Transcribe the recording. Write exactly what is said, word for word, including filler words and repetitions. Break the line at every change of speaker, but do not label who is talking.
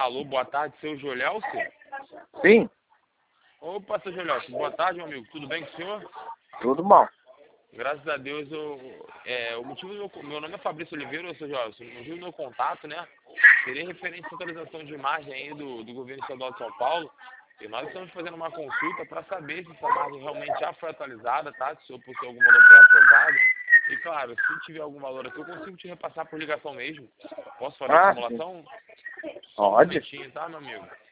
Alô, boa tarde, seu Jolelso?
Sim,
Opa, seu Jolelso, boa tarde, meu amigo. Tudo bem com o senhor?
tudo bom.
Graças a Deus, eu, é, o motivo do meu, meu nome é Fabrício Oliveira, seu Jolelso. O motivo do meu contato, né, seria referente à atualização de imagem aí do, do governo estadual de São Paulo. E nós estamos fazendo uma consulta para saber se essa margem realmente já foi atualizada, tá? Se o senhor possui algum valor pré-aprovado. E claro, se tiver algum valor aqui, eu consigo te repassar por ligação mesmo. Posso fazer a
Ah, sim.
simulação? Só um
Pode.
momentinho, tá, meu amigo?